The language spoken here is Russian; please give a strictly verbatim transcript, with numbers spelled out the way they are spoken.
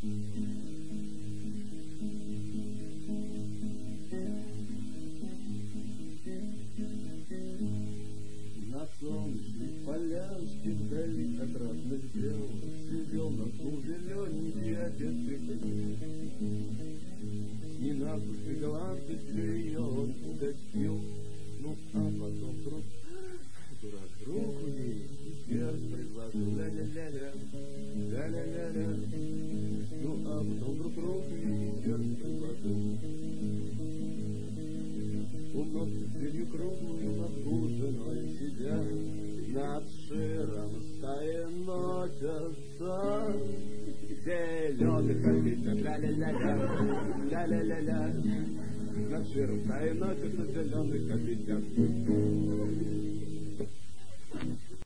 На солнечной полянке вдали от родных дел сидел на стул зелененький одетый конек. Не надо галантностью ее он угостил, ну а потом вдруг дурак руку ей вверх предложил. Ля-ля-ля-ля, ля-ля-ля-ля. Ну а потом вдруг руку ей вверх предложил. У ног дверью круглую над кужиной сидя, над широм стаи носятся. Зеленый капитан, ля-ля-ля-ля, ля-ля-ля-ля. Над широм стаи носятся зеленый капитан.